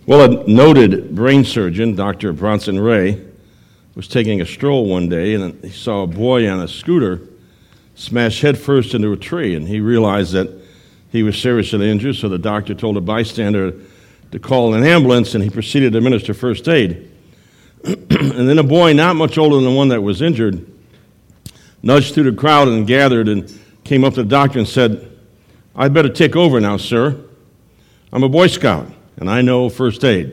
Well, a noted brain surgeon, Dr. Bronson Ray, was taking a stroll one day, and he saw a boy on a scooter smash headfirst into a tree, and he realized that he was seriously injured, so the doctor told a bystander to call an ambulance, and he proceeded to administer first aid. And then a boy not much older than the one that was injured nudged through the crowd and gathered and came up to the doctor and said, "I'd better take over now, sir. I'm a Boy Scout, and I know first aid."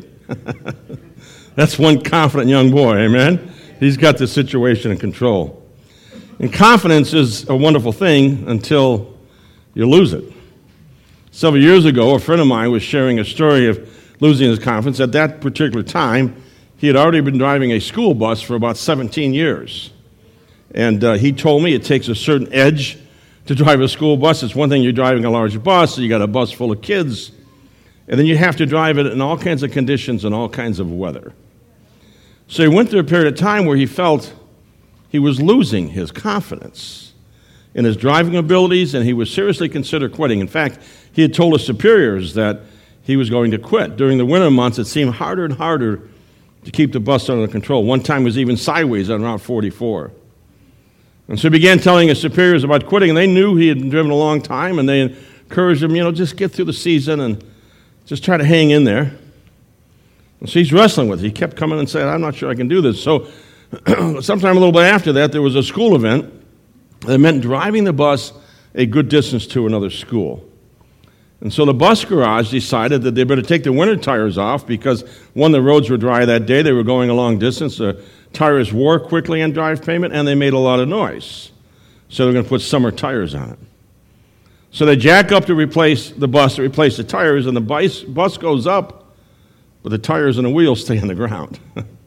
That's one confident young boy, amen? He's got the situation in control. And confidence is a wonderful thing until you lose it. Several years ago, a friend of mine was sharing a story of losing his confidence. At that particular time, he had already been driving a school bus for about 17 years. And he told me it takes a certain edge to drive a school bus. It's one thing you're driving a large bus, you got a bus full of kids, and then you have to drive it in all kinds of conditions and all kinds of weather. So he went through a period of time where he felt he was losing his confidence in his driving abilities, and he was seriously considered quitting. In fact, he had told his superiors that he was going to quit. During the winter months, it seemed harder and harder to keep the bus under control. One time it was even sideways on Route 44. And so he began telling his superiors about quitting, and they knew he had driven a long time, and they encouraged him, just get through the season and just try to hang in there. And so he's wrestling with it. He kept coming and saying, "I'm not sure I can do this." So sometime a little bit after that, there was a school event that meant driving the bus a good distance to another school. And so the bus garage decided that they better take the winter tires off because, one, the roads were dry that day. They were going a long distance. The tires wore quickly on drive pavement, and they made a lot of noise. So they're going to put summer tires on it. So they jack up to replace the bus, to replace the tires, and the bus goes up, but the tires and the wheels stay on the ground.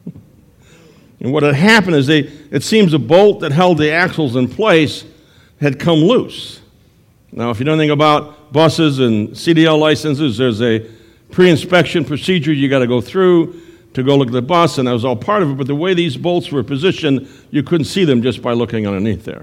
And what had happened is it seems a bolt that held the axles in place had come loose. Now, if you know anything about buses and CDL licenses, there's a pre-inspection procedure you got to go through to go look at the bus, and that was all part of it. But the way these bolts were positioned, you couldn't see them just by looking underneath there.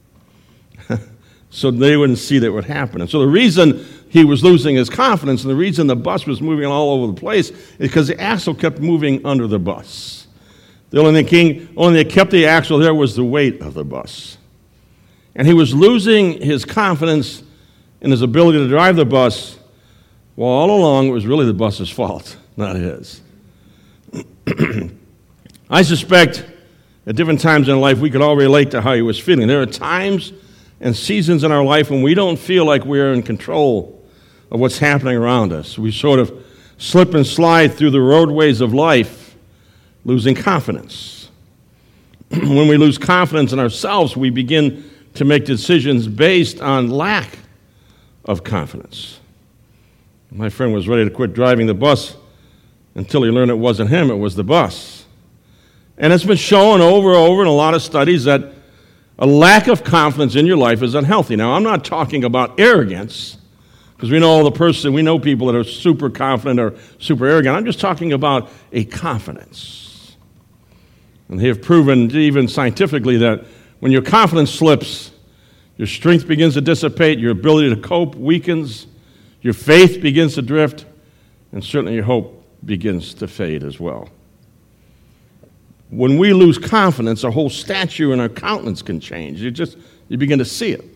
So they wouldn't see that would happen. And so the reason he was losing his confidence and the reason the bus was moving all over the place is because the axle kept moving under the bus. The only thing that kept the axle there was the weight of the bus. And he was losing his confidence in his ability to drive the bus, while all along it was really the bus's fault, not his. I suspect at different times in life we could all relate to how he was feeling. There are times and seasons in our life when we don't feel like we're in control of what's happening around us. We sort of slip and slide through the roadways of life, losing confidence. When we lose confidence in ourselves, we begin to make decisions based on lack of confidence. My friend was ready to quit driving the bus until he learned it wasn't him, it was the bus. And it's been shown over and over in a lot of studies that a lack of confidence in your life is unhealthy. Now, I'm not talking about arrogance, because we know people that are super confident or super arrogant. I'm just talking about a confidence. And they have proven, even scientifically, that when your confidence slips, your strength begins to dissipate, your ability to cope weakens, your faith begins to drift, and certainly your hope begins to fade as well. When we lose confidence, our whole stature and our countenance can change. You begin to see it.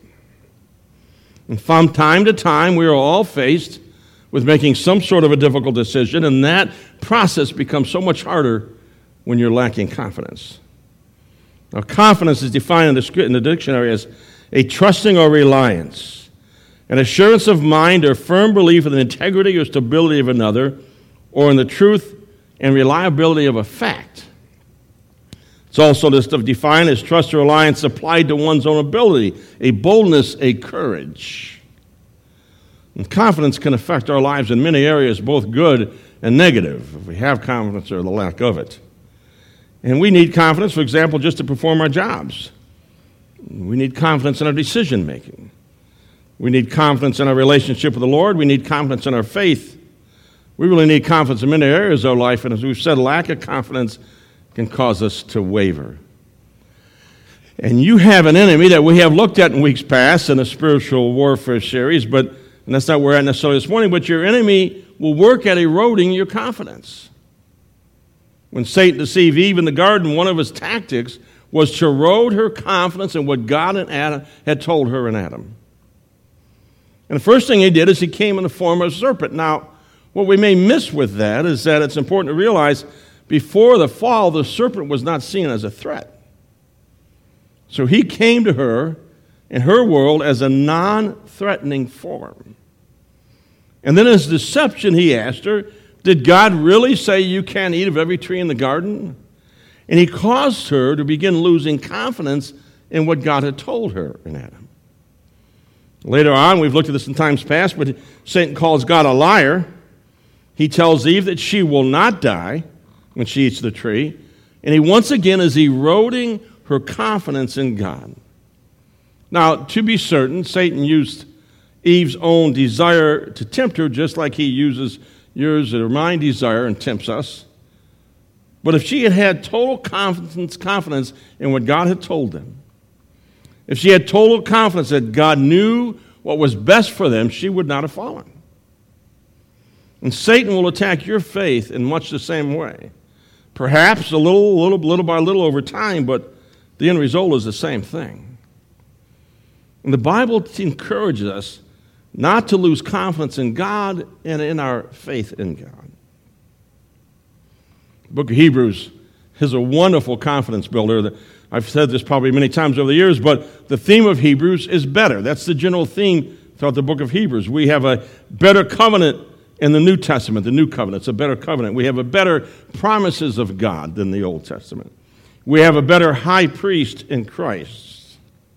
And from time to time, we are all faced with making some sort of a difficult decision, and that process becomes so much harder when you're lacking confidence. Now, confidence is defined in the dictionary as a trusting or reliance, an assurance of mind or firm belief in the integrity or stability of another, or in the truth and reliability of a fact. It's also defined as trust or reliance applied to one's own ability, a boldness, a courage. And confidence can affect our lives in many areas, both good and negative, if we have confidence or the lack of it. And we need confidence, for example, just to perform our jobs. We need confidence in our decision making. We need confidence in our relationship with the Lord. We need confidence in our faith. We really need confidence in many areas of our life, and as we've said, lack of confidence can cause us to waver. And you have an enemy that we have looked at in weeks past in a spiritual warfare series, and that's not where we're at necessarily this morning, but your enemy will work at eroding your confidence. When Satan deceived Eve in the garden, one of his tactics was to erode her confidence in what God and Adam had told her and Adam. And the first thing he did is he came in the form of a serpent. Now, what we may miss with that is that it's important to realize before the fall, the serpent was not seen as a threat. So he came to her in her world as a non-threatening form. And then in his deception, he asked her, did God really say you can't eat of every tree in the garden? And he caused her to begin losing confidence in what God had told her and Adam. Later on, we've looked at this in times past, but Satan calls God a liar. He tells Eve that she will not die when she eats the tree. And he once again is eroding her confidence in God. Now, to be certain, Satan used Eve's own desire to tempt her just like he uses yours or my desire and tempts us. But if she had had total confidence in what God had told them, if she had total confidence that God knew what was best for them, she would not have fallen. And Satan will attack your faith in much the same way. Perhaps a little by little over time, but the end result is the same thing. And the Bible encourages us not to lose confidence in God and in our faith in God. The book of Hebrews is a wonderful confidence builder. I've said this probably many times over the years, but the theme of Hebrews is better. That's the general theme throughout the book of Hebrews. We have a better covenant in the New Testament, the New Covenant. It's a better covenant. We have a better promises of God than the Old Testament. We have a better high priest in Christ.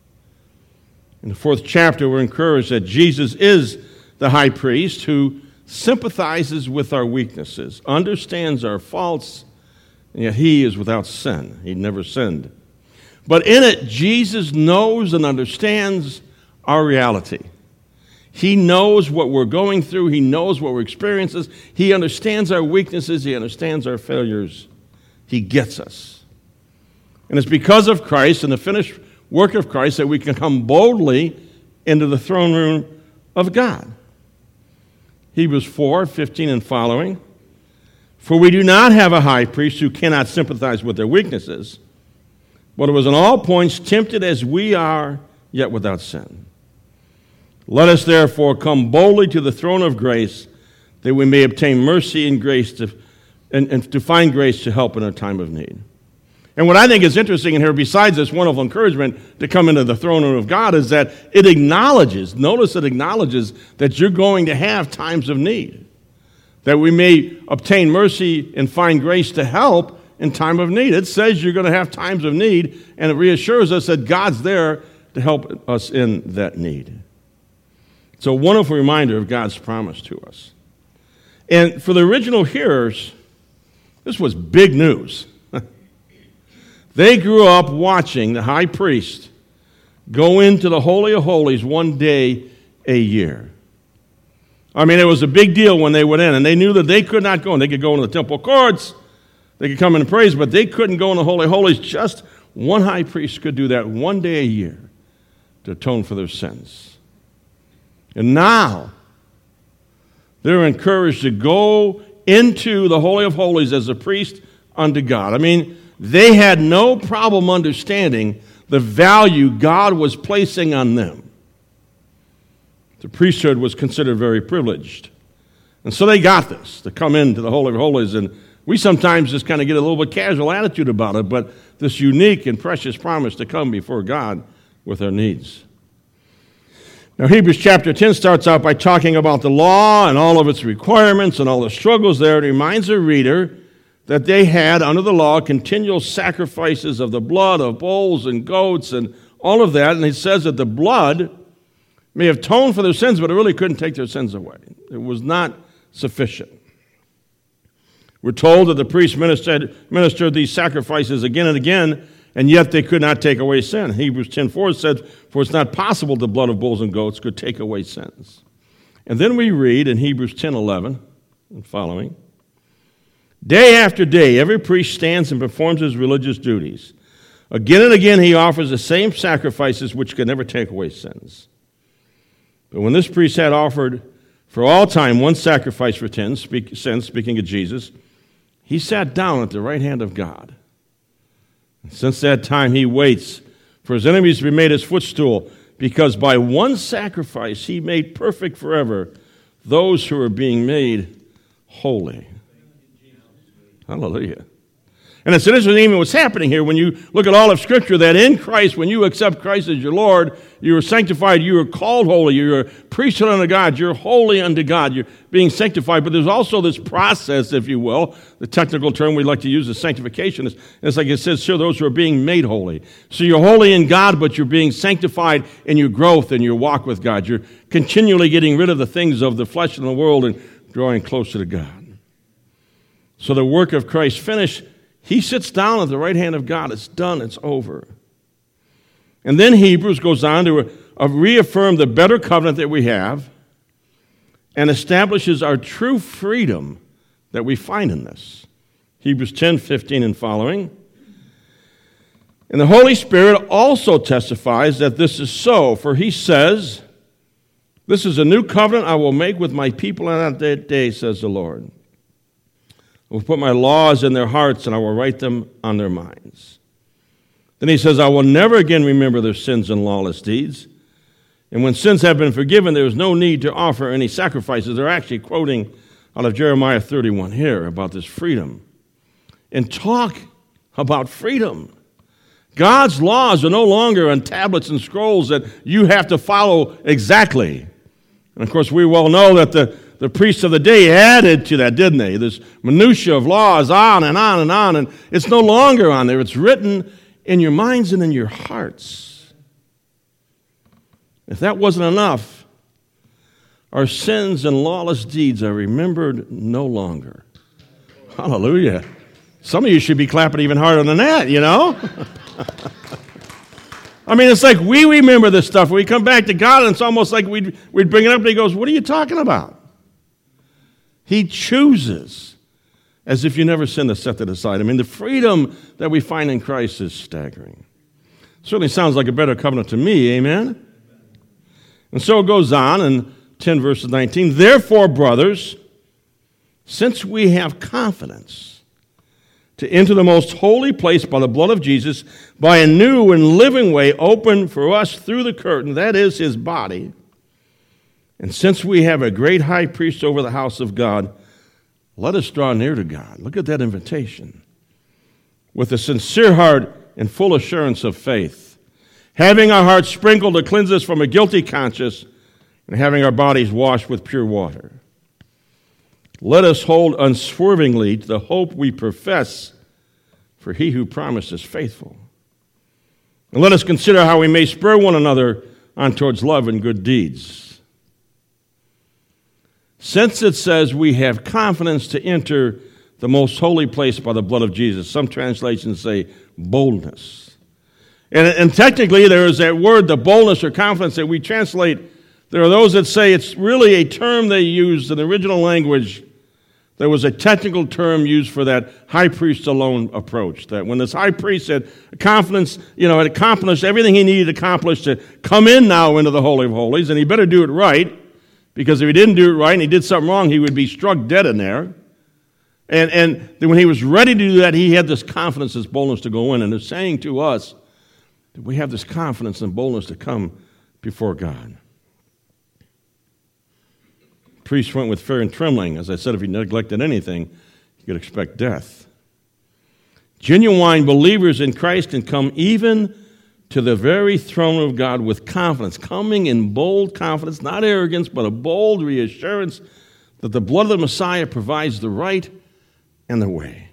In the 4th chapter, we're encouraged that Jesus is the high priest who sympathizes with our weaknesses, understands our faults, and yet he is without sin. He never sinned. But in it, Jesus knows and understands our reality. He knows what we're going through. He knows what we're experiencing. He understands our weaknesses. He understands our failures. He gets us. And it's because of Christ and the finished work of Christ that we can come boldly into the throne room of God. Hebrews 4:15 and following. For we do not have a high priest who cannot sympathize with their weaknesses, but was in all points tempted as we are, yet without sin. Let us therefore come boldly to the throne of grace, that we may obtain mercy and grace and to find grace to help in our time of need. And what I think is interesting in here, besides this wonderful encouragement to come into the throne room of God, is that it acknowledges that you're going to have times of need, that we may obtain mercy and find grace to help in time of need. It says you're going to have times of need, and it reassures us that God's there to help us in that need. It's a wonderful reminder of God's promise to us. And for the original hearers, this was big news. They grew up watching the high priest go into the Holy of Holies one day a year. I mean, it was a big deal when they went in, and they knew that they could not go in. They could go into the temple courts, they could come in and praise, but they couldn't go in the Holy of Holies. Just one high priest could do that one day a year to atone for their sins. And now, they're encouraged to go into the Holy of Holies as a priest unto God. I mean, they had no problem understanding the value God was placing on them. The priesthood was considered very privileged. And so they got this, to come into the Holy of Holies. And we sometimes just kind of get a little bit casual attitude about it, but this unique and precious promise to come before God with our needs. Now, Hebrews chapter 10 starts out by talking about the law and all of its requirements and all the struggles there. It reminds the reader that they had, under the law, continual sacrifices of the blood of bulls and goats and all of that. And it says that the blood may have atoned for their sins, but it really couldn't take their sins away. It was not sufficient. We're told that the priests ministered these sacrifices again and again, and yet they could not take away sin. Hebrews 10:4 says, for it's not possible the blood of bulls and goats could take away sins. And then we read in Hebrews 10:11 and following, day after day, every priest stands and performs his religious duties. Again and again, he offers the same sacrifices which could never take away sins. But when this priest had offered For all time, one sacrifice for sins, speaking of Jesus, he sat down at the right hand of God. And since that time, he waits for his enemies to be made his footstool, because by one sacrifice he made perfect forever those who are being made holy. Hallelujah. And it's interesting even what's happening here when you look at all of Scripture, that in Christ, when you accept Christ as your Lord, you are sanctified, you are called holy, you're a priesthood unto God, you're holy unto God, you're being sanctified. But there's also this process, if you will, the technical term we like to use is sanctification. It's like it says here, those who are being made holy. So you're holy in God, but you're being sanctified in your growth and your walk with God. You're continually getting rid of the things of the flesh and the world and drawing closer to God. So the work of Christ finished. He sits down at the right hand of God. It's done. It's over. And then Hebrews goes on to reaffirm the better covenant that we have and establishes our true freedom that we find in this. Hebrews 10:15 and following. And the Holy Spirit also testifies that this is so, for he says, "This is a new covenant I will make with my people on that day, says the Lord. I will put my laws in their hearts, and I will write them on their minds." Then he says, "I will never again remember their sins and lawless deeds." And when sins have been forgiven, there is no need to offer any sacrifices. They're actually quoting out of Jeremiah 31 here about this freedom. And talk about freedom. God's laws are no longer on tablets and scrolls that you have to follow exactly. And of course, we well know that the priests of the day added to that, didn't they? This minutia of laws on and on and on, and it's no longer on there. It's written in your minds and in your hearts. If that wasn't enough, our sins and lawless deeds are remembered no longer. Hallelujah. Some of you should be clapping even harder than that, you know? I mean, it's like we remember this stuff. We come back to God, and it's almost like we'd bring it up, and he goes, "What are you talking about?" He chooses, as if you never sinned, to set that aside. I mean, the freedom that we find in Christ is staggering. Certainly sounds like a better covenant to me, amen? And so it goes on in 10 verses 19. "Therefore, brothers, since we have confidence to enter the most holy place by the blood of Jesus, by a new and living way opened for us through the curtain, that is his body. And since we have a great high priest over the house of God, let us draw near to God." Look at that invitation. "With a sincere heart and full assurance of faith, having our hearts sprinkled to cleanse us from a guilty conscience, and having our bodies washed with pure water. Let us hold unswervingly to the hope we profess, for he who promised is faithful. And let us consider how we may spur one another on towards love and good deeds." Since it says we have confidence to enter the most holy place by the blood of Jesus, some translations say boldness. And technically there is that word, the boldness or confidence that we translate. There are those that say it's really a term they used in the original language. There was a technical term used for that high priest alone approach. That when this high priest had confidence, had accomplished everything he needed to accomplish to come in now into the Holy of Holies, and he better do it right, because if he didn't do it right and he did something wrong, he would be struck dead in there. And then when he was ready to do that, he had this confidence, this boldness to go in. And they're saying to us that we have this confidence and boldness to come before God. Priests went with fear and trembling. As I said, if he neglected anything, he could expect death. Genuine believers in Christ can come even to the very throne of God with confidence, coming in bold confidence, not arrogance, but a bold reassurance that the blood of the Messiah provides the right and the way.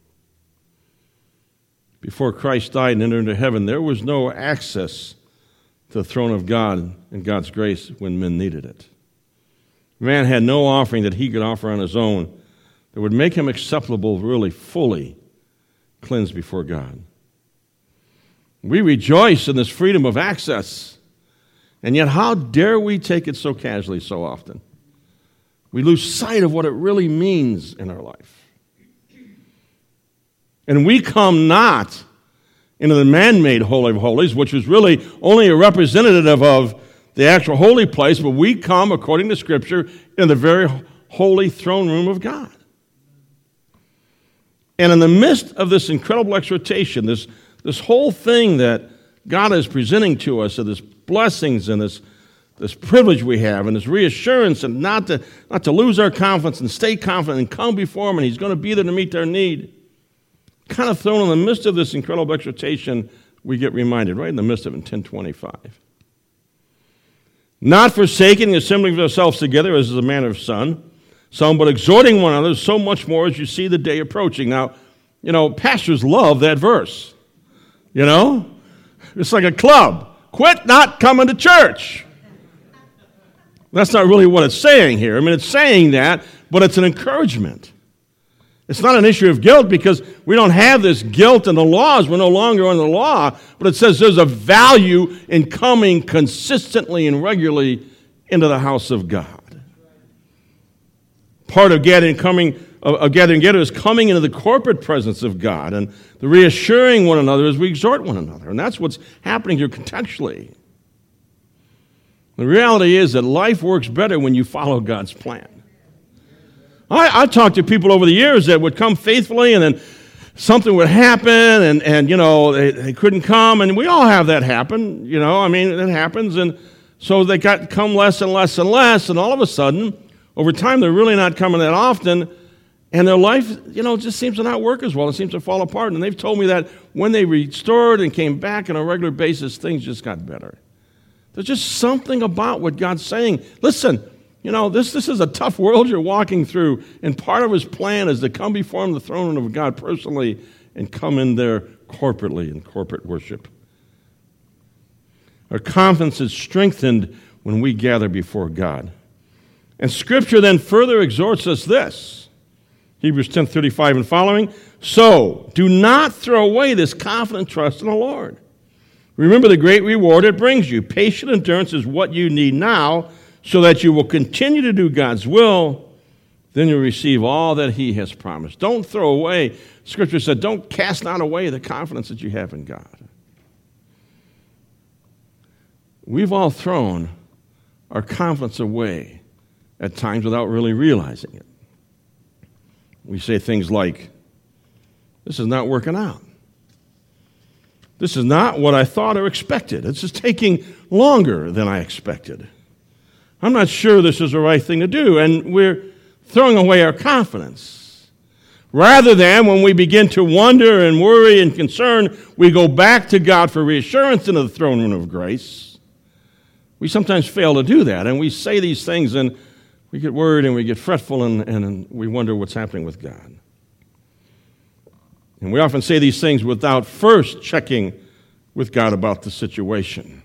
Before Christ died and entered into heaven, there was no access to the throne of God and God's grace when men needed it. Man had no offering that he could offer on his own that would make him acceptable, really fully cleansed before God. We rejoice in this freedom of access, and yet how dare we take it so casually so often? We lose sight of what it really means in our life. And we come not into the man-made Holy of Holies, which was really only a representative of the actual holy place, but we come, according to Scripture, in the very holy throne room of God. And in the midst of this incredible exhortation, this whole thing that God is presenting to us, of this blessings and this privilege we have, and this reassurance, and not to lose our confidence and stay confident and come before Him, and He's going to be there to meet our need. Kind of thrown in the midst of this incredible exhortation, we get reminded, right in the midst of it, in 10:25. Not forsaking the assembling of ourselves together, as is the manner of some, but exhorting one another so much more as you see the day approaching. Now, pastors love that verse. It's like a club. Quit not coming to church. That's not really what it's saying here. I mean, it's saying that, but it's an encouragement. It's not an issue of guilt because we don't have this guilt in the laws. We're no longer under the law. But it says there's a value in coming consistently and regularly into the house of God. Part of gathering together is coming into the corporate presence of God and the reassuring one another as we exhort one another. And that's what's happening here contextually. The reality is that life works better when you follow God's plan. I talked to people over the years that would come faithfully and then something would happen and they couldn't come, and we all have that happen, it happens, and so they come less and less and less, and all of a sudden, over time, they're really not coming that often, and their life, just seems to not work as well. It seems to fall apart, and they've told me that when they restored and came back on a regular basis, things just got better. There's just something about what God's saying. Listen, this is a tough world you're walking through, and part of His plan is to come before Him, the throne room of God personally, and come in there corporately in corporate worship. Our confidence is strengthened when we gather before God. And Scripture then further exhorts us this, Hebrews 10:35 and following, so do not throw away this confident trust in the Lord. Remember the great reward it brings you. Patient endurance is what you need now, so that you will continue to do God's will, then you'll receive all that He has promised. Don't throw away. Scripture said, don't cast not away the confidence that you have in God. We've all thrown our confidence away at times without really realizing it. We say things like, this is not working out. This is not what I thought or expected. It's just taking longer than I expected. I'm not sure this is the right thing to do, and we're throwing away our confidence. Rather than, when we begin to wonder and worry and concern, we go back to God for reassurance into the throne room of grace. We sometimes fail to do that, and we say these things, and we get worried, and we get fretful, and we wonder what's happening with God. And we often say these things without first checking with God about the situation.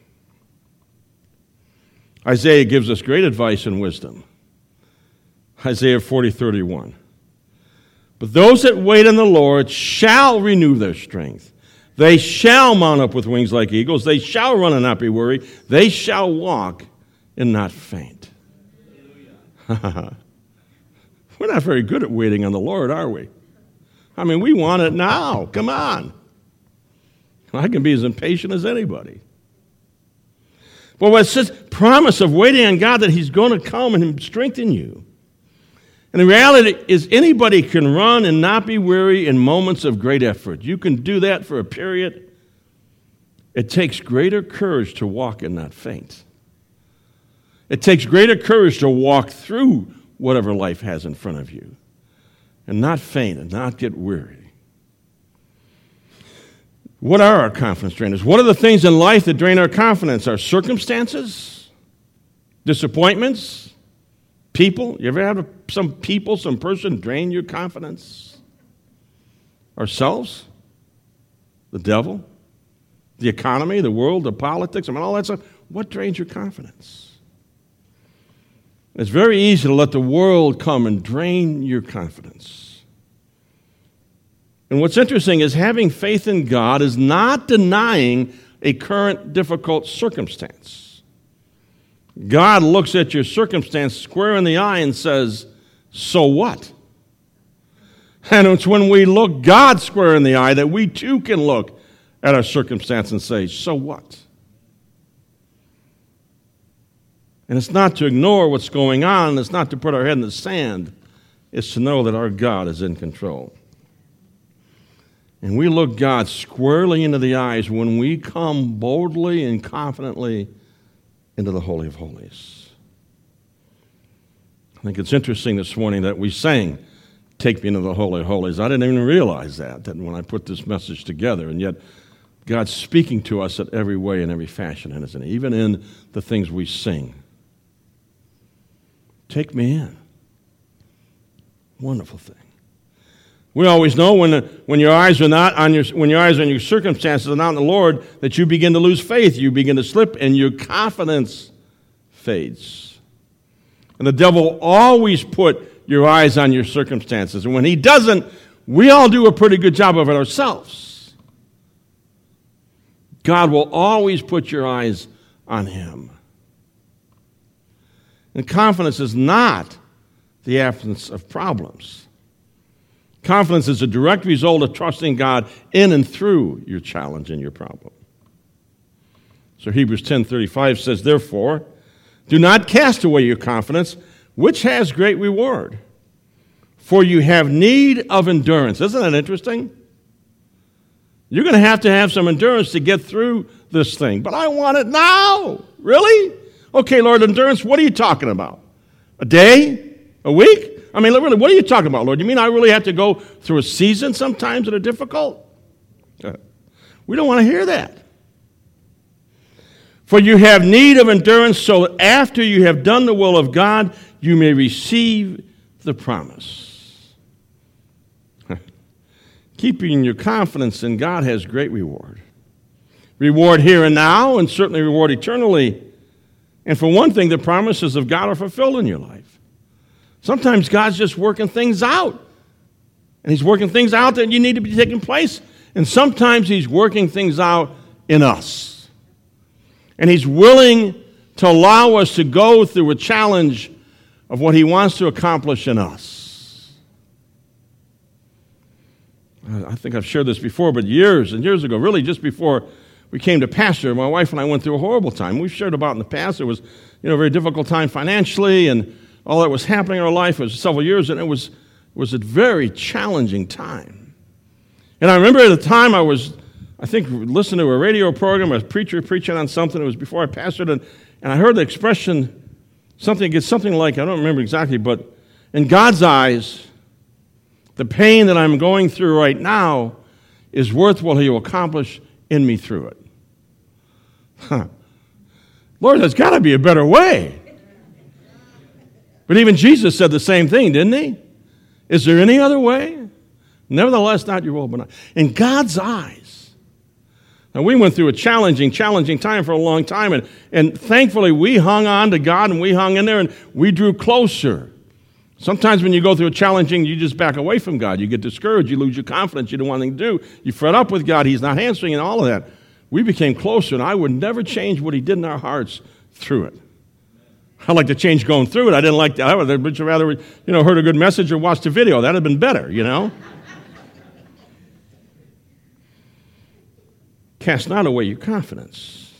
Isaiah gives us great advice and wisdom. Isaiah 40:31. But those that wait on the Lord shall renew their strength. They shall mount up with wings like eagles. They shall run and not be weary. They shall walk and not faint. We're not very good at waiting on the Lord, are we? I mean, we want it now. Come on. I can be as impatient as anybody. But what it says, promise of waiting on God that He's going to come and strengthen you. And the reality is anybody can run and not be weary in moments of great effort. You can do that for a period. It takes greater courage to walk and not faint. It takes greater courage to walk through whatever life has in front of you and not faint and not get weary. What are our confidence drainers? What are the things in life that drain our confidence? Our circumstances? Disappointments? People? You ever have some person drain your confidence? Ourselves? The devil? The economy? The world? The politics? All that stuff. What drains your confidence? It's very easy to let the world come and drain your confidence. And what's interesting is having faith in God is not denying a current difficult circumstance. God looks at your circumstance square in the eye and says, so what? And it's when we look God square in the eye that we too can look at our circumstance and say, so what? And it's not to ignore what's going on. It's not to put our head in the sand. It's to know that our God is in control. And we look God squarely into the eyes when we come boldly and confidently into the Holy of Holies. I think it's interesting this morning that we sang, "Take me into the Holy of Holies." I didn't even realize that when I put this message together. And yet, God's speaking to us in every way and every fashion, isn't He? Even in the things we sing. Take me in. Wonderful thing. We always know when your eyes are not on your circumstances are not in the Lord, that you begin to lose faith, you begin to slip, and your confidence fades. And the devil always put your eyes on your circumstances, and when he doesn't, we all do a pretty good job of it ourselves. God will always put your eyes on Him. And confidence is not the absence of problems. Confidence is a direct result of trusting God in and through your challenge and your problem. So Hebrews 10:35 says, "Therefore, do not cast away your confidence, which has great reward. For you have need of endurance." Isn't that interesting? You're going to have some endurance to get through this thing. But I want it now. Really? Okay, Lord, endurance, what are you talking about? A day? A week? I mean, really, what are you talking about, Lord? You mean I really have to go through a season sometimes that are difficult? We don't want to hear that. For you have need of endurance, so after you have done the will of God, you may receive the promise. Keeping your confidence in God has great reward. Reward here and now, and certainly reward eternally. And for one thing, the promises of God are fulfilled in your life. Sometimes God's just working things out. And He's working things out that you need to be taking place. And sometimes He's working things out in us. And He's willing to allow us to go through a challenge of what He wants to accomplish in us. I think I've shared this before, but years and years ago, really just before we came to pastor, my wife and I went through a horrible time. We've shared about in the past. It was, a very difficult time financially, and all that was happening in our life. It was several years, and it was a very challenging time. And I remember at the time I think, listening to a radio program, a preacher preaching on something. It was before I pastored, and I heard the expression, something like, I don't remember exactly, but in God's eyes, the pain that I'm going through right now is worth what He will accomplish in me through it. Lord, there's got to be a better way. But even Jesus said the same thing, didn't He? Is there any other way? Nevertheless, not your will, but not. In God's eyes. Now, we went through a challenging time for a long time, and thankfully we hung on to God, and we hung in there, and we drew closer. Sometimes when you go through a challenging, you just back away from God. You get discouraged. You lose your confidence. You don't want anything to do. You fret up with God. He's not answering, and all of that. We became closer, and I would never change what He did in our hearts through it. I'd like to change going through it. I didn't like that. I would rather, heard a good message or watched a video. That would have been better, Cast not away your confidence.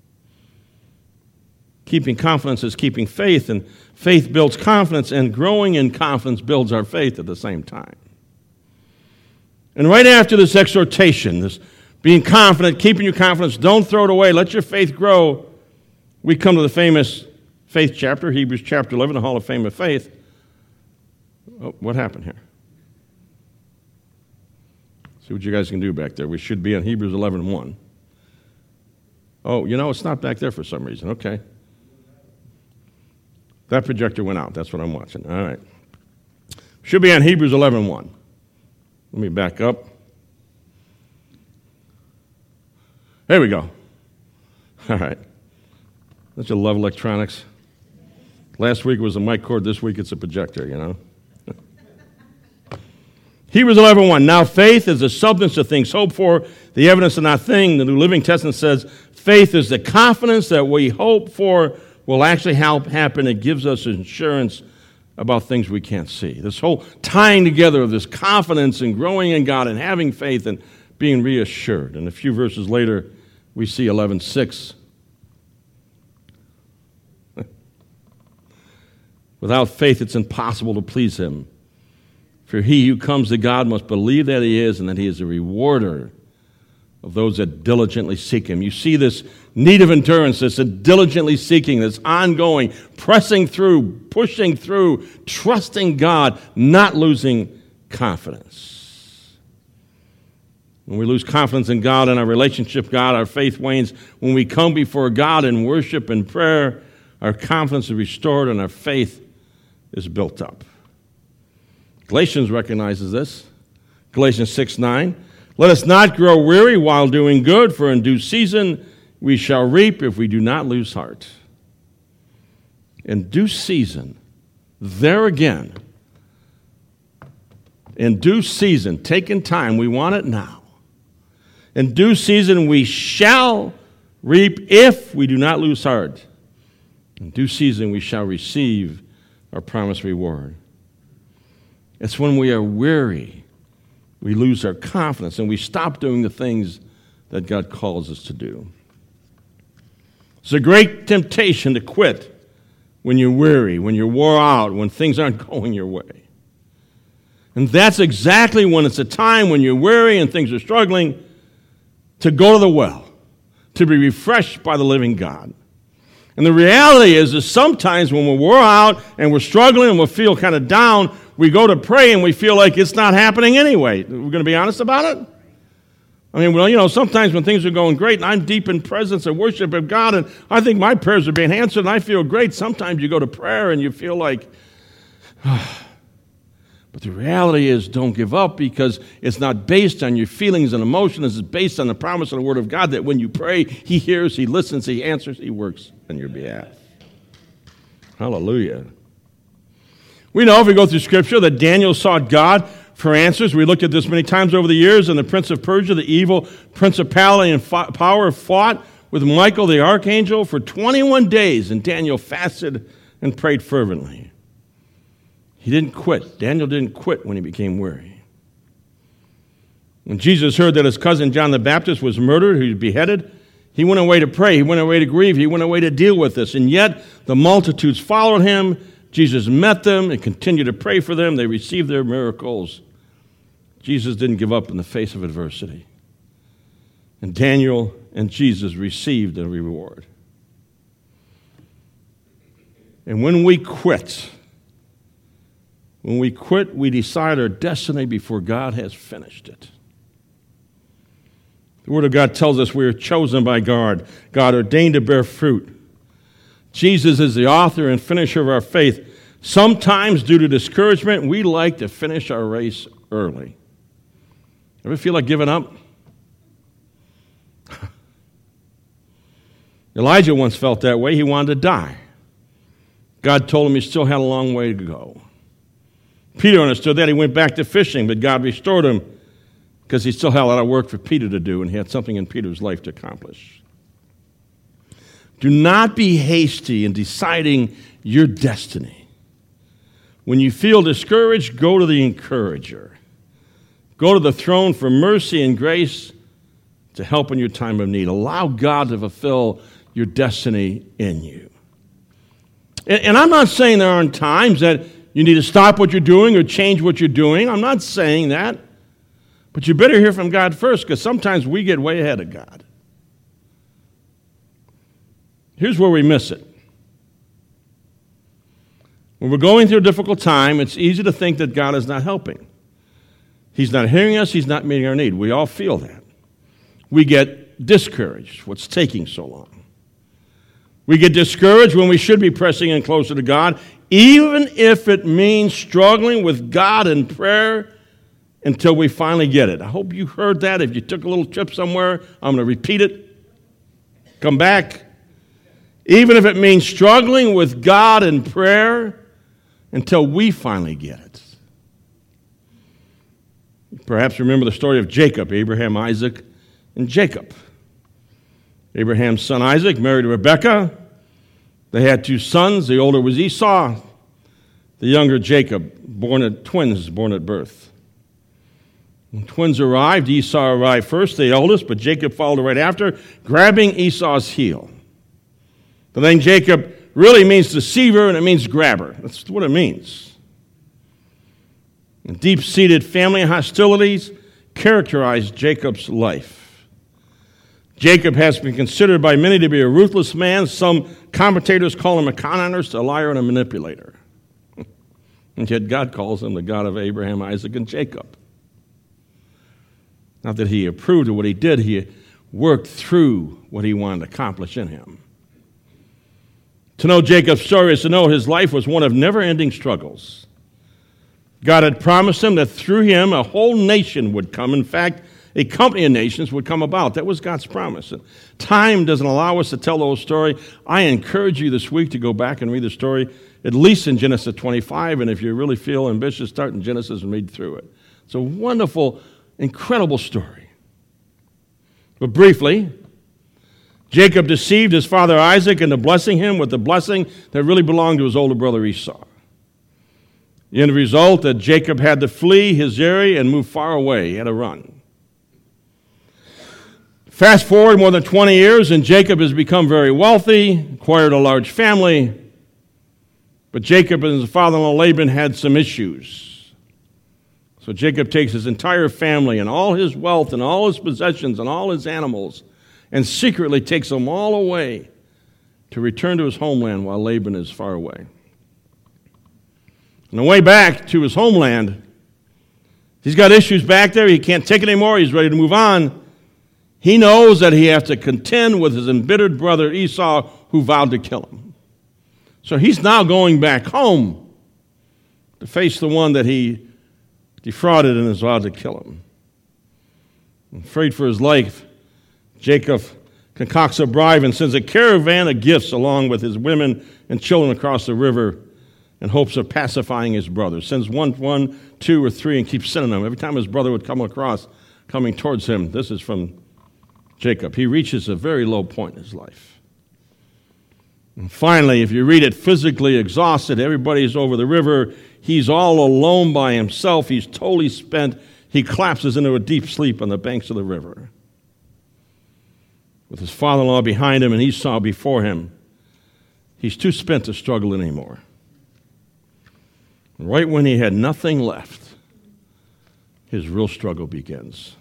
Keeping confidence is keeping faith, and faith builds confidence, and growing in confidence builds our faith at the same time. And right after this exhortation, this being confident, keeping your confidence, don't throw it away, let your faith grow, we come to the famous faith chapter, Hebrews chapter 11, the Hall of Fame of Faith. Oh, what happened here? See what you guys can do back there. We should be on Hebrews 11:1. Oh, it's not back there for some reason. Okay. That projector went out. That's what I'm watching. All right. Should be on Hebrews 11:1. Let me back up. There we go. All right. Don't you love electronics? Last week it was a mic cord. This week it's a projector, Hebrews 11:1. Now faith is the substance of things hoped for, the evidence of not things. The New Living Testament says faith is the confidence that we hope for will actually happen. It gives us assurance about things we can't see. This whole tying together of this confidence and growing in God and having faith and being reassured. And a few verses later, we see 11:6. Without faith, it's impossible to please him. For he who comes to God must believe that he is and that he is a rewarder of those that diligently seek him. You see this need of endurance, this diligently seeking, this ongoing, pressing through, pushing through, trusting God, not losing confidence. When we lose confidence in God and our relationship with God, our faith wanes. When we come before God in worship and prayer, our confidence is restored and our faith is built up. Galatians recognizes this. Galatians 6:9. Let us not grow weary while doing good, for in due season we shall reap if we do not lose heart. In due season, there again, in due season, taking time, we want it now. In due season we shall reap if we do not lose heart. In due season we shall receive our promised reward. It's when we are weary, we lose our confidence and we stop doing the things that God calls us to do. It's a great temptation to quit when you're weary, when you're wore out, when things aren't going your way. And that's exactly when it's a time when you're weary and things are struggling to go to the well, to be refreshed by the living God. And the reality is sometimes when we're wore out and we're struggling and we feel kind of down, we go to pray and we feel like it's not happening anyway. We're going to be honest about it? I mean, well, sometimes when things are going great and I'm deep in presence and worship of God and I think my prayers are being answered and I feel great, sometimes you go to prayer and you feel like, but the reality is don't give up because it's not based on your feelings and emotions. It's based on the promise of the Word of God that when you pray, He hears, He listens, He answers, He works on your behalf. Hallelujah. We know if we go through Scripture that Daniel sought God for answers. We looked at this many times over the years, and the prince of Persia, the evil principality and power, fought with Michael the archangel for 21 days, and Daniel fasted and prayed fervently. He didn't quit. Daniel didn't quit when he became weary. When Jesus heard that his cousin John the Baptist was murdered, he was beheaded, he went away to pray. He went away to grieve. He went away to deal with this. And yet the multitudes followed him. Jesus met them and continued to pray for them. They received their miracles. Jesus didn't give up in the face of adversity. And Daniel and Jesus received a reward. And when we quit, we decide our destiny before God has finished it. The Word of God tells us we are chosen by God, God ordained to bear fruit. Jesus is the author and finisher of our faith. Sometimes, due to discouragement, we like to finish our race early. Ever feel like giving up? Elijah once felt that way. He wanted to die. God told him he still had a long way to go. Peter understood that. He went back to fishing, but God restored him because he still had a lot of work for Peter to do, and he had something in Peter's life to accomplish. Do not be hasty in deciding your destiny. When you feel discouraged, go to the encourager. Go to the throne for mercy and grace to help in your time of need. Allow God to fulfill your destiny in you. And I'm not saying there aren't times that you need to stop what you're doing or change what you're doing. I'm not saying that. But you better hear from God first, because sometimes we get way ahead of God. Here's where we miss it. When we're going through a difficult time, it's easy to think that God is not helping. He's not hearing us. He's not meeting our need. We all feel that. We get discouraged. What's taking so long? We get discouraged when we should be pressing in closer to God, even if it means struggling with God in prayer until we finally get it. I hope you heard that. If you took a little trip somewhere, I'm going to repeat it. Come back. Even if it means struggling with God in prayer until we finally get it. Perhaps remember the story of Jacob, Abraham, Isaac, and Jacob. Abraham's son Isaac married Rebekah. They had 2 sons. The older was Esau. The younger Jacob, twins born at birth. When twins arrived, Esau arrived first, the eldest, but Jacob followed right after, grabbing Esau's heel. But then Jacob really means deceiver and it means grabber. That's what it means. And deep-seated family hostilities characterize Jacob's life. Jacob has been considered by many to be a ruthless man. Some commentators call him a con artist, a liar, and a manipulator. And yet God calls him the God of Abraham, Isaac, and Jacob. Not that he approved of what he did, he worked through what he wanted to accomplish in him. To know Jacob's story is to know his life was one of never-ending struggles. God had promised him that through him a whole nation would come. In fact, a company of nations would come about. That was God's promise. And time doesn't allow us to tell the whole story. I encourage you this week to go back and read the story, at least in Genesis 25, and if you really feel ambitious, start in Genesis and read through it. It's a wonderful, incredible story. But briefly, Jacob deceived his father Isaac into blessing him with the blessing that really belonged to his older brother Esau. The end result that Jacob had to flee his area and move far away. He had to run. Fast forward more than 20 years, and Jacob has become very wealthy, acquired a large family. But Jacob and his father-in-law Laban had some issues. So Jacob takes his entire family and all his wealth and all his possessions and all his animals and secretly takes them all away to return to his homeland while Laban is far away. On the way back to his homeland, he's got issues back there. He can't take it anymore. He's ready to move on. He knows that he has to contend with his embittered brother Esau, who vowed to kill him. So he's now going back home to face the one that he defrauded and has vowed to kill him. Afraid for his life, Jacob concocts a bribe and sends a caravan of gifts along with his women and children across the river in hopes of pacifying his brother. Sends one, two, or three, and keeps sending them. Every time his brother would come across, coming towards him, this is from Jacob. He reaches a very low point in his life. And finally, if you read it, physically exhausted, everybody's over the river. He's all alone by himself. He's totally spent. He collapses into a deep sleep on the banks of the river. With his father-in-law behind him and Esau before him, he's too spent to struggle anymore. Right when he had nothing left, his real struggle begins.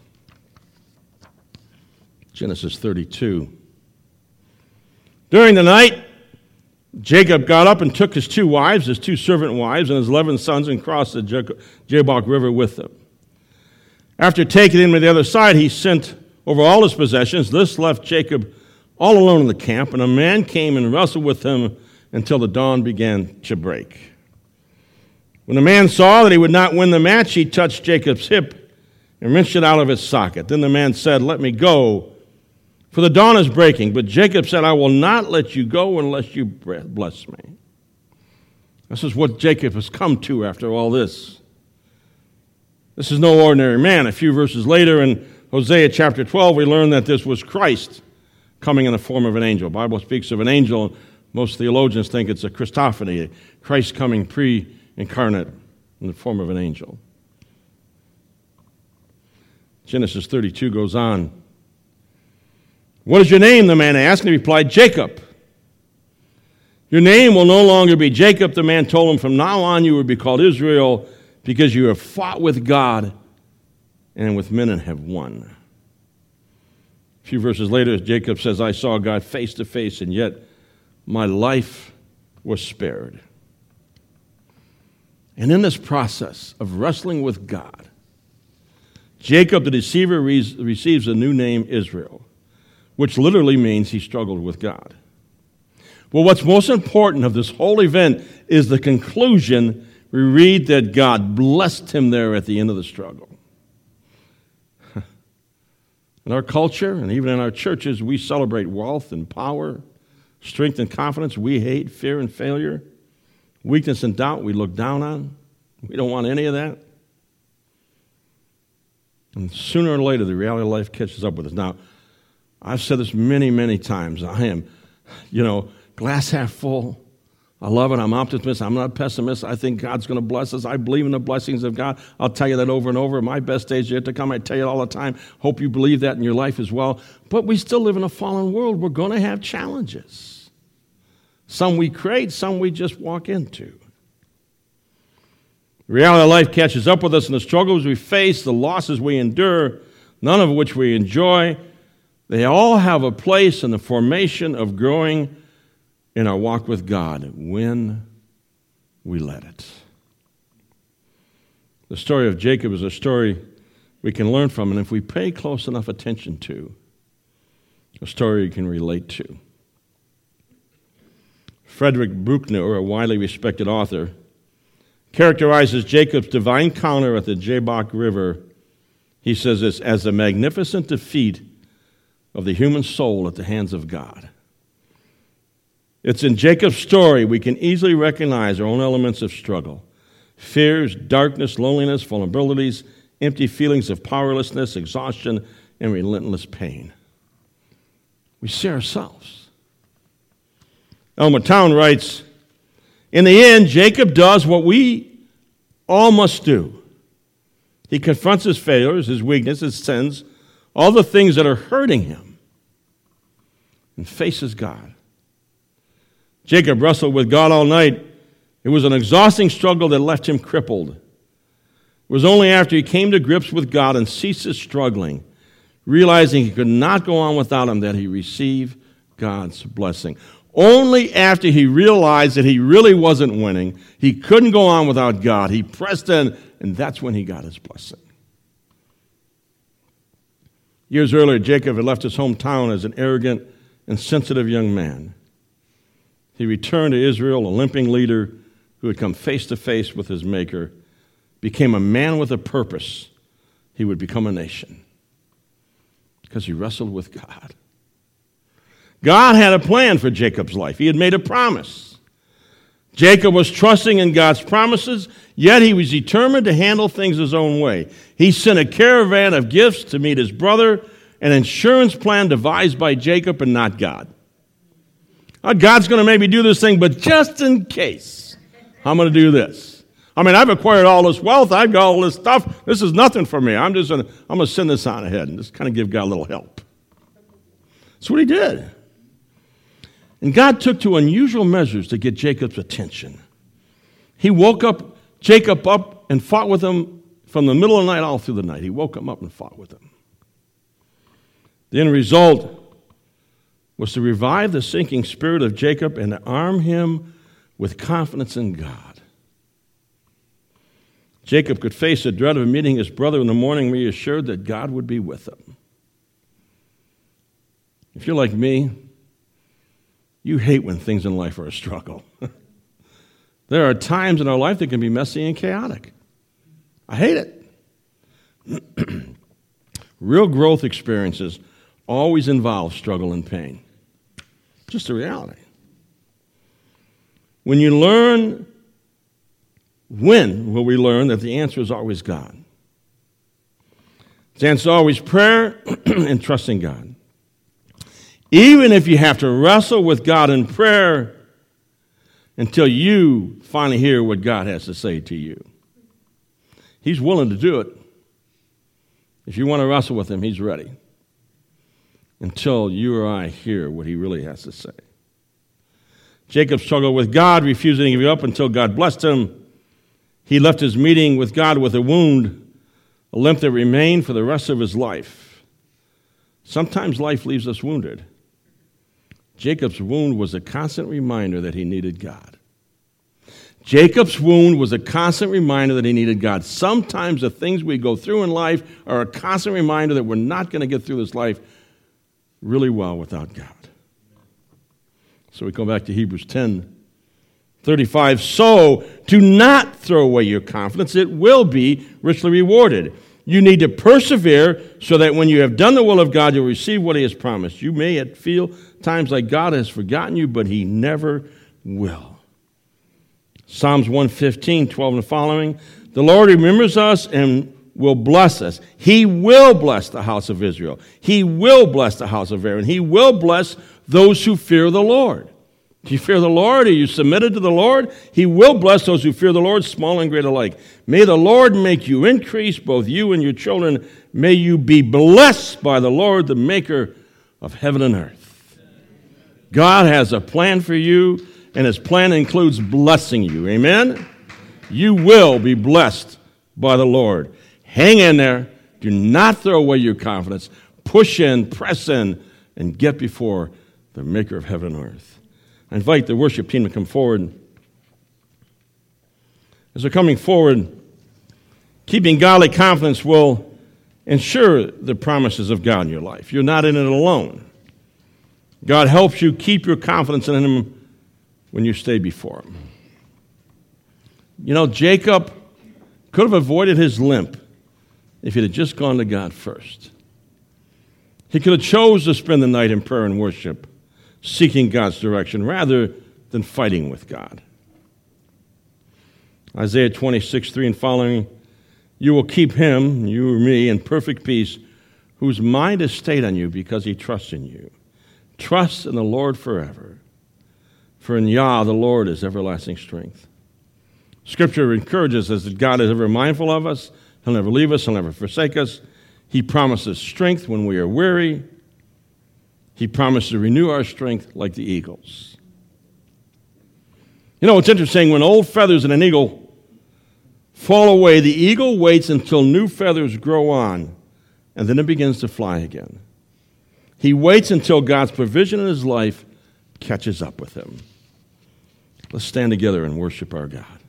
Genesis 32. During the night, Jacob got up and took his 2 wives, his 2 servant wives, and his 11 sons and crossed the Jabbok River with them. After taking them to the other side, he sent over all his possessions. This left Jacob all alone in the camp, and a man came and wrestled with him until the dawn began to break. When the man saw that he would not win the match, he touched Jacob's hip and wrenched it out of its socket. Then the man said, "Let me go, for the dawn is breaking." But Jacob said, "I will not let you go unless you bless me." This is what Jacob has come to after all this. This is no ordinary man. A few verses later in Hosea chapter 12, we learn that this was Christ coming in the form of an angel. The Bible speaks of an angel. Most theologians think it's a Christophany, Christ coming pre-incarnate in the form of an angel. Genesis 32 goes on. "What is your name?" the man asked, and he replied, "Jacob." "Your name will no longer be Jacob," the man told him. "From now on you will be called Israel, because you have fought with God and with men and have won." A few verses later, Jacob says, "I saw God face to face, and yet my life was spared." And in this process of wrestling with God, Jacob the deceiver receives a new name, Israel, which literally means he struggled with God. Well, what's most important of this whole event is the conclusion. We read that God blessed him there at the end of the struggle. In our culture and even in our churches, we celebrate wealth and power, strength and confidence. We hate fear and failure. Weakness and doubt we look down on. We don't want any of that. And sooner or later, the reality of life catches up with us. Now, I've said this many, many times. I am, glass half full. I love it. I'm optimist. I'm not a pessimist. I think God's going to bless us. I believe in the blessings of God. I'll tell you that over and over. My best days are yet to come. I tell you it all the time. Hope you believe that in your life as well. But we still live in a fallen world. We're going to have challenges. Some we create, some we just walk into. The reality of life catches up with us, and the struggles we face, the losses we endure, none of which we enjoy, they all have a place in the formation of growing in our walk with God when we let it. The story of Jacob is a story we can learn from, and if we pay close enough attention to, a story you can relate to. Frederick Buechner, a widely respected author, characterizes Jacob's divine encounter at the Jabbok River. He says it's as a magnificent defeat of the human soul at the hands of God. It's in Jacob's story we can easily recognize our own elements of struggle. Fears, darkness, loneliness, vulnerabilities, empty feelings of powerlessness, exhaustion, and relentless pain. We see ourselves. Elmer Town writes, in the end, Jacob does what we all must do. He confronts his failures, his weaknesses, his sins, all the things that are hurting him, and faces God. Jacob wrestled with God all night. It was an exhausting struggle that left him crippled. It was only after he came to grips with God and ceased his struggling, realizing he could not go on without him, that he received God's blessing. Only after he realized that he really wasn't winning, he couldn't go on without God, he pressed in, and that's when he got his blessing. Years earlier, Jacob had left his hometown as an arrogant and sensitive young man. He returned to Israel, a limping leader who had come face to face with his Maker, became a man with a purpose. He would become a nation because he wrestled with God. God had a plan for Jacob's life. He had made a promise. Jacob was trusting in God's promises, yet he was determined to handle things his own way. He sent a caravan of gifts to meet his brother, an insurance plan devised by Jacob and not God. God's going to maybe do this thing, but just in case, I'm going to do this. I mean, I've acquired all this wealth. I've got all this stuff. This is nothing for me. I'm going to send this on ahead and just kind of give God a little help. That's what he did. And God took to unusual measures to get Jacob's attention. He woke Jacob up and fought with him from the middle of the night all through the night. He woke him up and fought with him. The end result was to revive the sinking spirit of Jacob and to arm him with confidence in God. Jacob could face the dread of meeting his brother in the morning, reassured that God would be with him. If you're like me, you hate when things in life are a struggle. There are times in our life that can be messy and chaotic. I hate it. Real growth experiences always involve struggle and pain. Just a reality. When will we learn that the answer is always God? The answer is always prayer and trusting God. Even if you have to wrestle with God in prayer until you finally hear what God has to say to you. He's willing to do it. If you want to wrestle with him, he's ready. Until you or I hear what he really has to say. Jacob struggled with God, refusing to give up until God blessed him. He left his meeting with God with a wound, a limp that remained for the rest of his life. Sometimes life leaves us wounded. Jacob's wound was a constant reminder that he needed God. Jacob's wound was a constant reminder that he needed God. Sometimes the things we go through in life are a constant reminder that we're not going to get through this life really well without God. So we go back to Hebrews 10:35. So do not throw away your confidence. It will be richly rewarded. You need to persevere so that when you have done the will of God, you'll receive what he has promised. You may feel times like God has forgotten you, but he never will. Psalms 115:12 and following. The Lord remembers us and will bless us. He will bless the house of Israel. He will bless the house of Aaron. He will bless those who fear the Lord. Do you fear the Lord? Are you submitted to the Lord? He will bless those who fear the Lord, small and great alike. May the Lord make you increase, both you and your children. May you be blessed by the Lord, the maker of heaven and earth. God has a plan for you, and his plan includes blessing you. Amen? You will be blessed by the Lord. Hang in there. Do not throw away your confidence. Push in, press in, and get before the maker of heaven and earth. I invite the worship team to come forward. As they're coming forward, keeping godly confidence will ensure the promises of God in your life. You're not in it alone. God helps you keep your confidence in him when you stay before him. You know, Jacob could have avoided his limp if he had just gone to God first. He could have chose to spend the night in prayer and worship, seeking God's direction rather than fighting with God. Isaiah 26:3 and following, you will keep him, you or me, in perfect peace, whose mind is stayed on you because he trusts in you. Trust in the Lord forever, for in Yah the Lord is everlasting strength. Scripture encourages us that God is ever mindful of us. He'll never leave us. He'll never forsake us. He promises strength when we are weary. He promises to renew our strength like the eagles. You know, it's interesting. When old feathers in an eagle fall away, the eagle waits until new feathers grow on, and then it begins to fly again. He waits until God's provision in his life catches up with him. Let's stand together and worship our God.